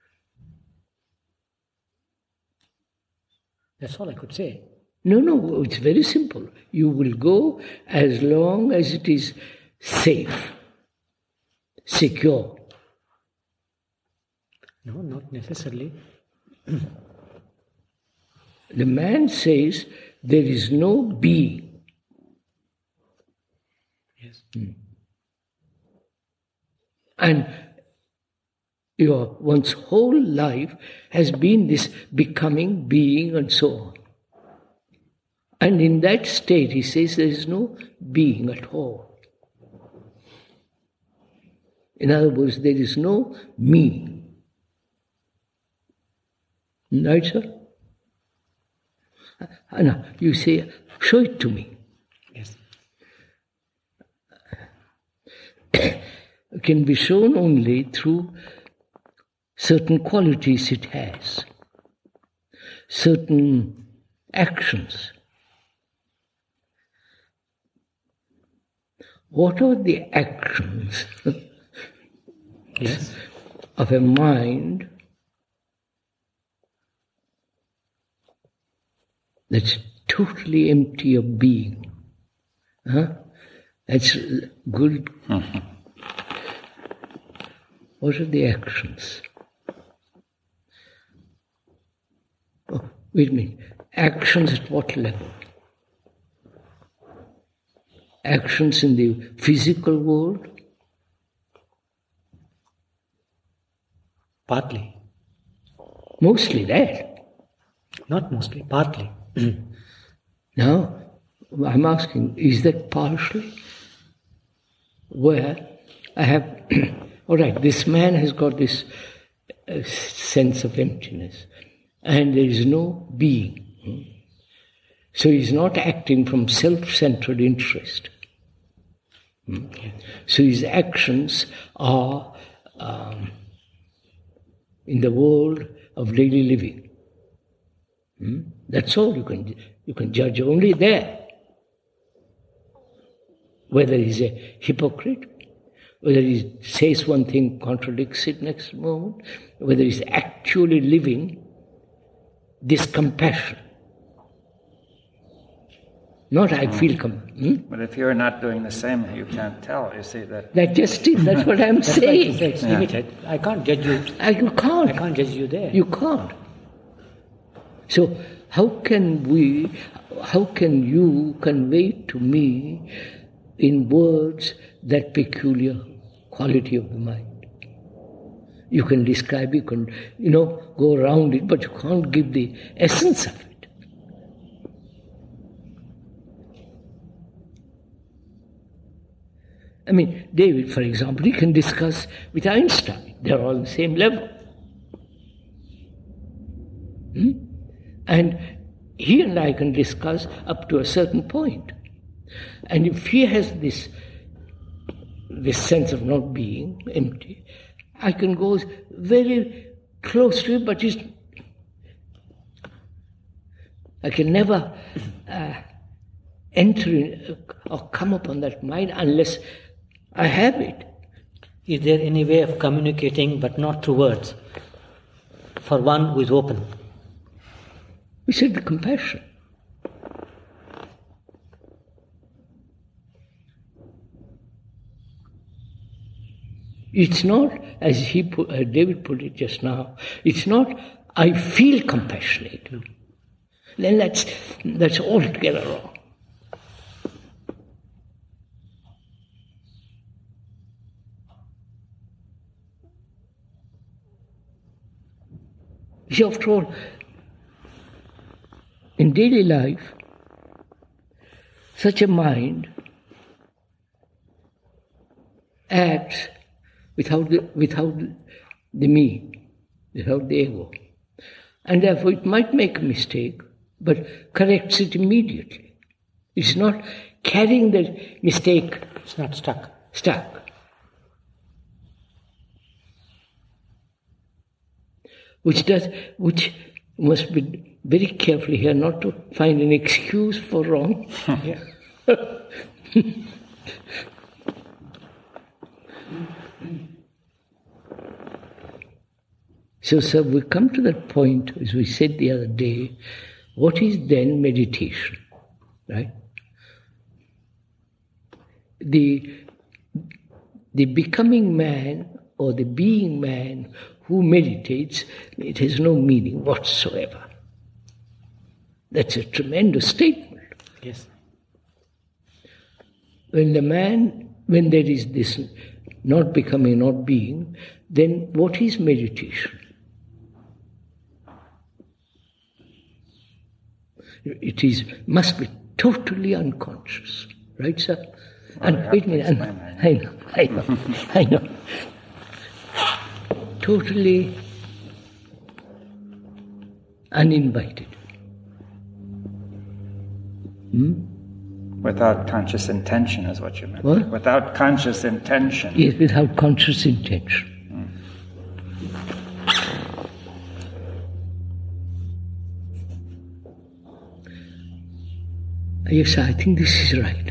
That's all I could say. No, it's very simple. You will go as long as it is safe, secure. No, not necessarily. The man says there is no being. Yes. And one's whole life has been this becoming, being, and so on. And in that state, he says there is no being at all. In other words, there is no me. Right, sir? Now, you say, show it to me. Yes. It can be shown only through certain qualities it has, certain actions. What are the actions Yes. of a mind that's totally empty of being? That's good. What are the actions? Oh, wait a minute. Actions at what level? Actions in the physical world? Partly. Mostly that. Not mostly, partly. Now, I'm asking, is that partially? Where I have, all right, this man has got this sense of emptiness, and there is no being. So he's not acting from self-centered interest. So his actions are in the world of daily living. That's all you can judge only there. Whether he's a hypocrite, whether he says one thing, contradicts it next moment, whether he's actually living this compassion. Not I feel But if you're not doing the same, you can't tell. You see that. That just is. That's what I'm saying. It's limited. I can't judge you. You can't. I can't judge you there. You can't. So how can you convey to me in words that peculiar quality of the mind? You can describe, you can, go around it, but you can't give the essence of it. I mean, David, for example, he can discuss with Einstein. They're all on the same level. And he and I can discuss up to a certain point. And if he has this sense of not being, empty, I can go very close to it, but I can never enter in, or come upon that mind unless I have it. Is there any way of communicating, but not through words, for one who is open? We said the compassion. It's not, as David put it just now, it's not, I feel compassionate. Then that's altogether wrong. See, after all, in daily life, such a mind acts without the me, without the ego. And therefore it might make a mistake, but corrects it immediately. It's not carrying the mistake. It's not stuck. Which must be very careful here not to find an excuse for wrong. Yeah. So we come to that point, as we said the other day, what is then meditation, right? The becoming man or the being man who meditates, it has no meaning whatsoever. That's a tremendous statement. Yes. When there is this not becoming, not being, then what is meditation? It must be totally unconscious, right, sir? And wait a minute, I know. Totally uninvited. Without conscious intention is what you meant. What? Without conscious intention. Yes, without conscious intention. Yes, I think this is right.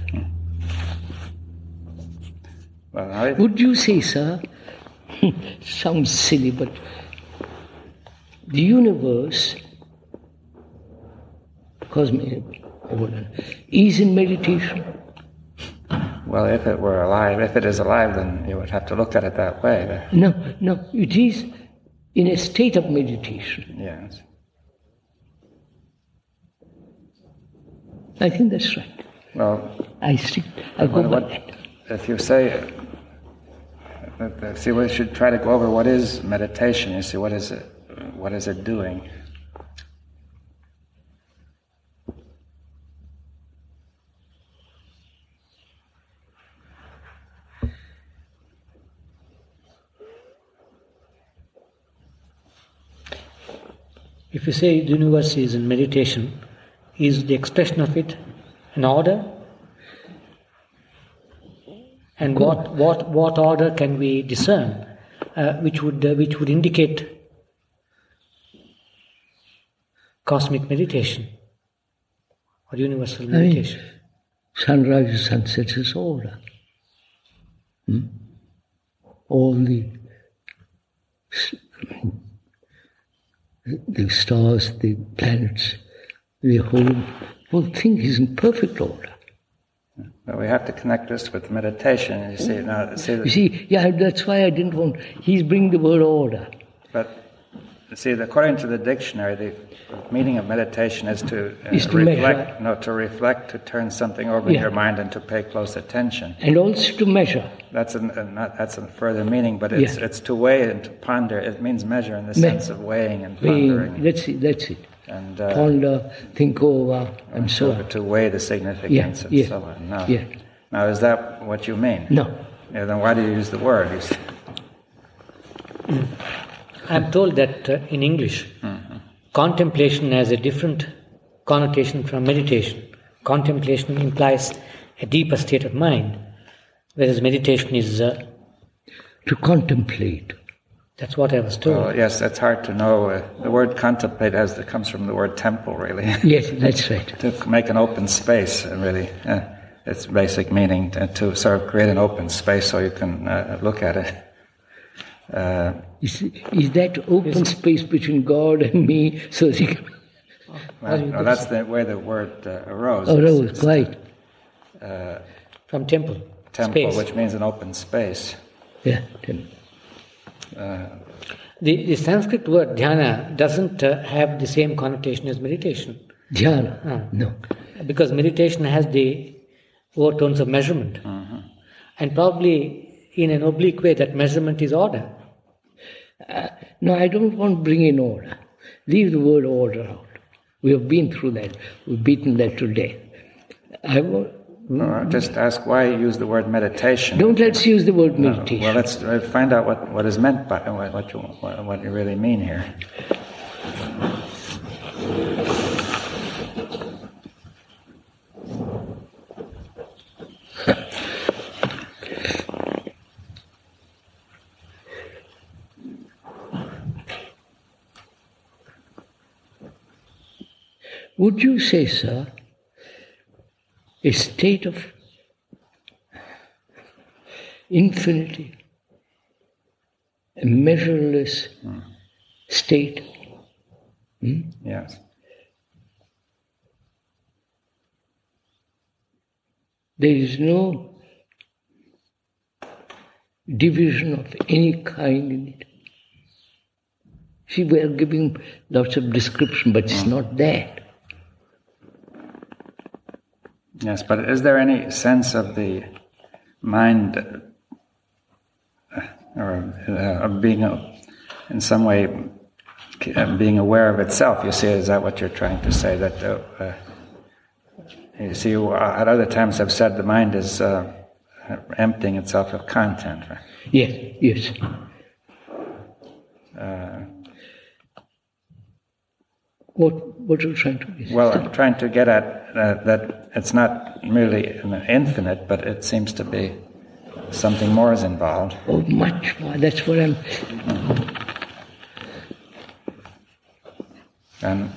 Well, Would you say, sir, sounds silly, but the universe, cosmic order, is in meditation? well, if it were alive, if it is alive, then you would have to look at it that way. No, it is in a state of meditation. Yes. I think that's right. Well, I'll go by that. If you say, see, we should try to go over what is meditation. You see, what is it doing? If you say the universe is in meditation, is the expression of it an order? And what order can we discern, which would indicate cosmic meditation or universal meditation? Sunrise and sunset is order. All the stars, the planets, the whole thing is in perfect order. But we have to connect this with meditation. You see, That's why I didn't want. He's bringing the word order. But see, according to the dictionary, the meaning of meditation is to reflect. Measure. To reflect, to turn something over in your mind, and to pay close attention. And also to measure. That's a further meaning, but it's to weigh and to ponder. It means measure in the sense of weighing and pondering. That's it. And ponder, think over, and so on. To weigh the significance and so on. Now, is that what you mean? No. Yeah, then why do you use the word? I'm told that in English, contemplation has a different connotation from meditation. Contemplation implies a deeper state of mind, whereas meditation is to contemplate. That's what I was told. Oh, yes, that's hard to know. The word contemplate comes from the word temple, really. Yes, that's right. To make an open space, really. Its basic meaning, to sort of create an open space so you can look at it. Is that open space between God and me? So you can... No, that's the way the word arose. Arose, quite. From temple. Temple, space. Which means an open space. Yeah, temple. The Sanskrit word dhyana doesn't have the same connotation as meditation. Dhyana? No. Because meditation has the overtones of measurement. And probably in an oblique way that measurement is order. No, I don't want to bring in order. Leave the word order out. We have been through that. We've beaten that to death. Just ask why you use the word meditation. Let's use the word meditation. Well, let's find out what is meant by what you really mean here. Would you say, sir, a state of infinity, a measureless state? Yes. There is no division of any kind in it. See, we are giving lots of description, but it's not that. Yes, but is there any sense of the mind of being in some way being aware of itself? You see, is that what you're trying to say? That you see, at other times I've said the mind is emptying itself of content. Right? Yes. What are you trying to get? Well, I'm trying to get at that it's not merely infinite, but it seems to be something more is involved. Oh, much more. That's what I'm... And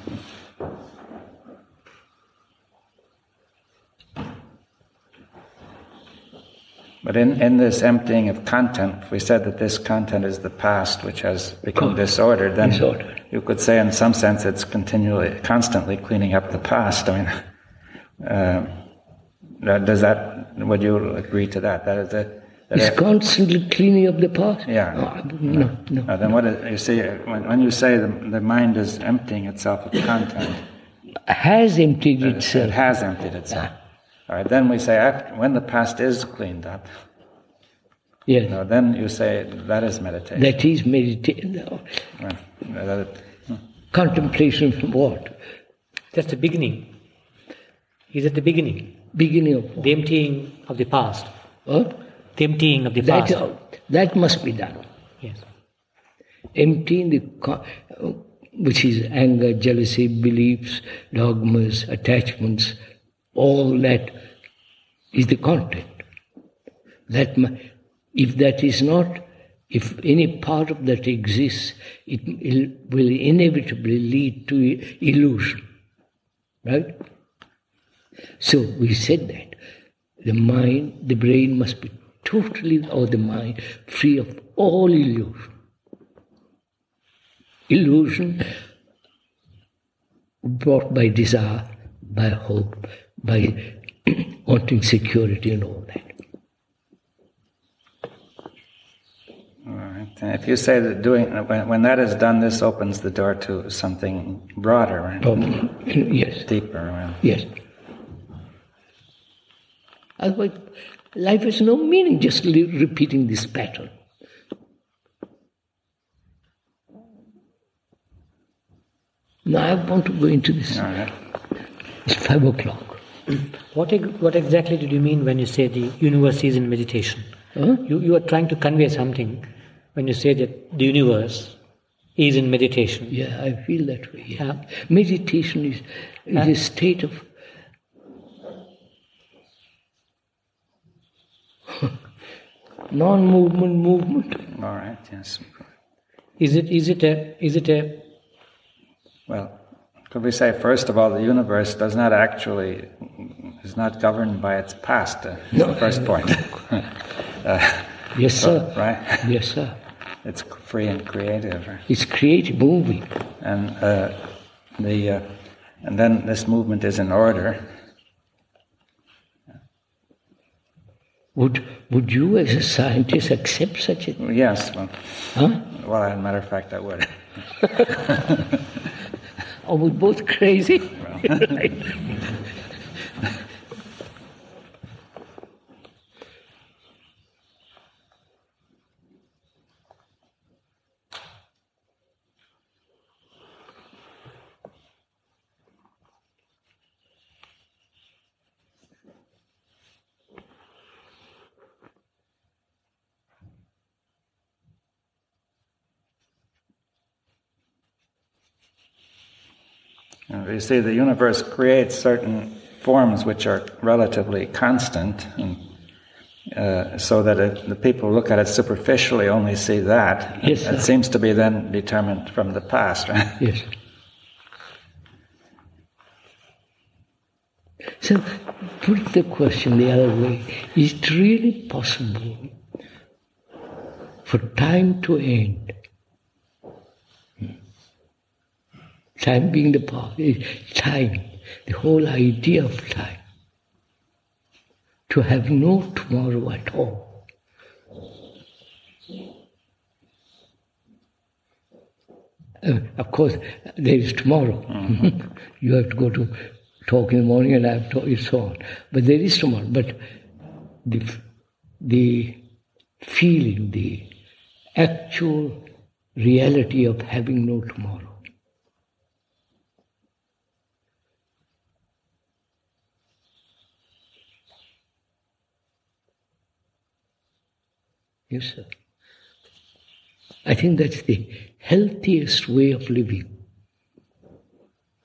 but in this emptying of content, we said that this content is the past, which has become disordered. Then you could say, in some sense, it's constantly cleaning up the past. I mean, would you agree to that? It's constantly cleaning up the past? Yeah. No. Then what is, you see, when you say the mind is emptying itself of content, has emptied itself. It has emptied itself. All right, then we say when the past is cleaned up, yes. Then you say that is meditation. That is meditation. Contemplation from what? That's the beginning. Is it the beginning? Beginning of what? The emptying of the past. What? The emptying of the past. That must be done. Yes. Emptying which is anger, jealousy, beliefs, dogmas, attachments, all that is the content. If any part of that exists, it will inevitably lead to illusion. Right? So we said that the brain must be totally, or the mind, free of all illusion. Illusion brought by desire, by hope, by wanting security and all that. All right. And if you say that when that is done, this opens the door to something broader, right? Yes. Deeper. Right? Yes. Otherwise, life has no meaning just repeating this pattern. Now I want to go into this. All right. It's 5 o'clock. What exactly did you mean when you say the universe is in meditation? Huh? You are trying to convey something when you say that the universe is in meditation. Yeah, I feel that way. Yeah. Meditation is a state of non-movement, movement. All right. Yes. Is it a Well, could we say, first of all, the universe is not governed by its past? No. The first point. Yes, sir. Right? Yes, sir. It's free and creative. Right? It's creative, moving. And and then this movement is in order. Would you, as a scientist, accept such a thing? Yes. Well, Huh? well, as a matter of fact, I would. Are we both crazy? Right. You see, the universe creates certain forms which are relatively constant, and, so that if the people who look at it superficially only see that. Yes, it seems to be then determined from the past, right? Yes. So, put the question the other way. Is it really possible for time to end? Time being the past, time, the whole idea of time, to have no tomorrow at all. Of course, there is tomorrow. Mm-hmm. You have to go to talk in the morning and I have to, and so on. But there is tomorrow. But the feeling, the actual reality of having no tomorrow. Yes, sir. I think that's the healthiest way of living.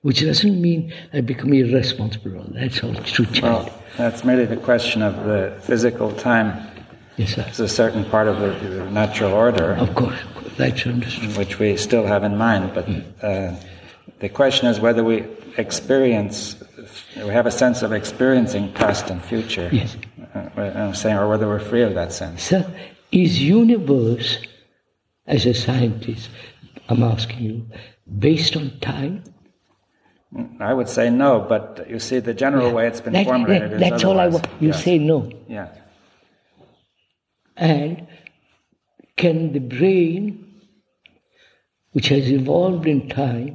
which doesn't mean I become irresponsible. That's all true child. Well, that's merely the question of the physical time. Yes, sir. It's a certain part of the natural order. Of course, that's understood. Which we still have in mind, but the question is whether we have a sense of experiencing past and future. Yes. I'm saying, or whether we're free of that sense. Sir, is universe, as a scientist, I'm asking you, based on time? I would say no, but you see, the general way it's been formulated is that's all I otherwise. want. You say no. Yeah. And can the brain, which has evolved in time...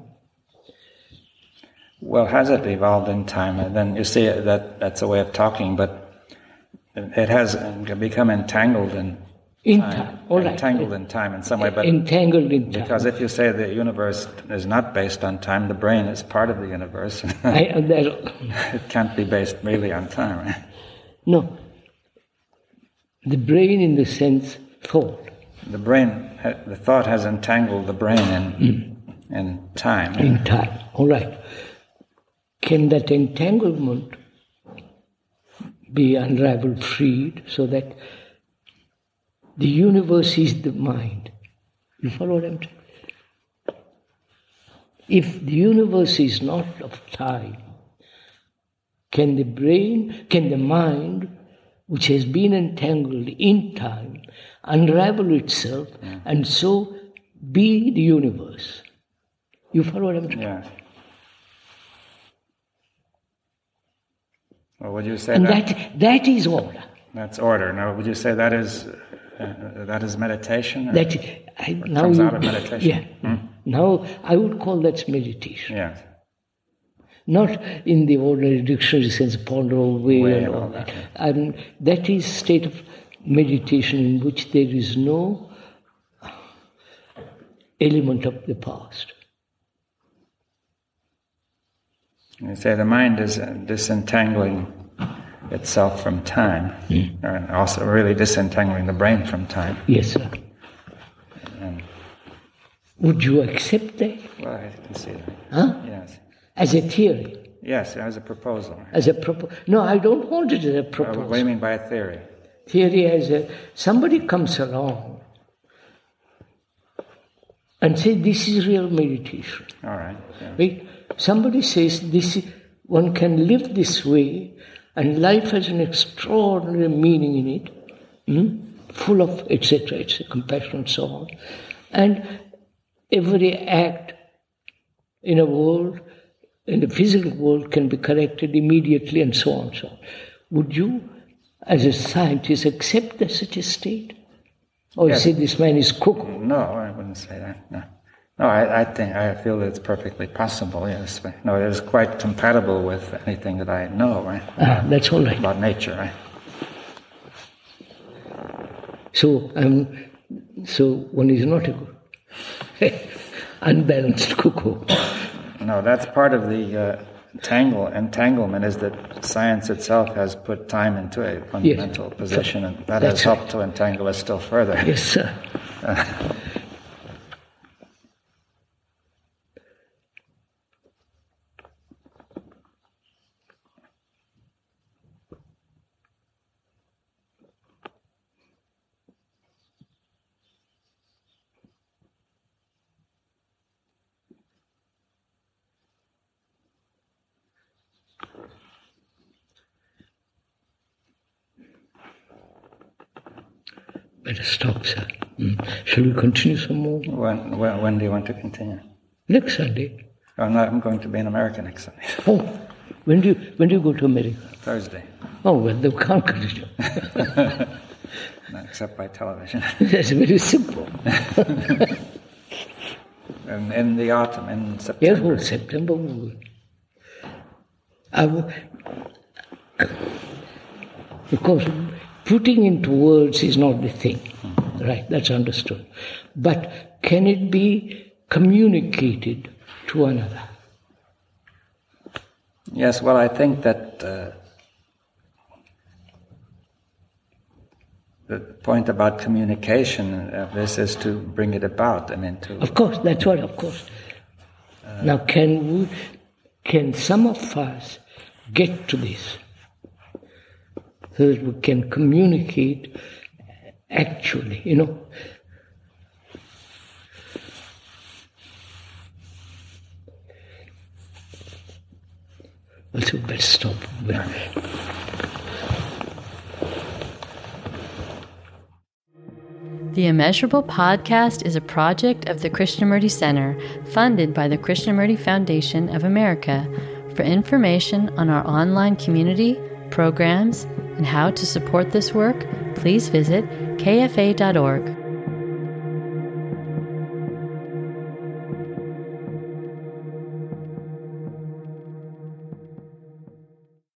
Well, has it evolved in time? And then you see that's a way of talking, but it has become entangled in time. All right. Entangled in time in some way. But entangled in time. Because if you say the universe is not based on time, the brain is part of the universe. It can't be based really on time, right? No. The brain in the sense thought. The thought has entangled the brain in time. In time, all right. Can that entanglement be unraveled, freed, so that the universe is the mind? You follow what I'm saying? If the universe is not of time, can the mind, which has been entangled in time, unravel itself and so be the universe? You follow what I'm saying? Yeah. Well, would you say and that is order. That's order. Now, would you say that is meditation? Comes out of meditation? Yeah. Now, I would call that meditation. Yeah. Not in the ordinary dictionary sense, ponder away and all that. That is state of meditation in which there is no element of the past. You say the mind is disentangling itself from time, and also really disentangling the brain from time. Yes, sir. And would you accept that? Well, I can see that. Huh? Yes. As a theory? Yes, as a proposal. No, I don't want it as a proposal. What do you mean by a theory? Theory as somebody comes along and says, this is real meditation. All right. Yeah. Right? Somebody says, one can live this way and life has an extraordinary meaning in it, full of etc., compassion and so on. And every act in a world, in the physical world, can be corrected immediately and so on and so on. Would you, as a scientist, accept such a state? Or Yes. say this man is cuckoo? No, I wouldn't say that. No, I feel that it's perfectly possible. Yes, no, it is quite compatible with anything that I know, right? That's all right. About nature, right? So one is not a unbalanced cuckoo. No, that's part of the entanglement, is that science itself has put time into a fundamental position, and that has helped to entangle us still further. Yes, sir. Better stop, sir. Shall we continue some more? When do you want to continue? Next Sunday. I'm going to be in America next Sunday. Oh, when do you go to America? Thursday. Oh, well, they can't continue. No, except by television. That's very simple. And in the autumn, in September. Yes, September. Because putting into words is not the thing. Right, that's understood. But can it be communicated to another? Yes, well, I think that the point about communication of this is to bring it about. Of course, that's what, of course. Now, can we... can some of us get to this so that we can communicate actually, Also, better stop. The Immeasurable Podcast is a project of the Krishnamurti Center, funded by the Krishnamurti Foundation of America. For information on our online community, programs, and how to support this work, please visit kfa.org.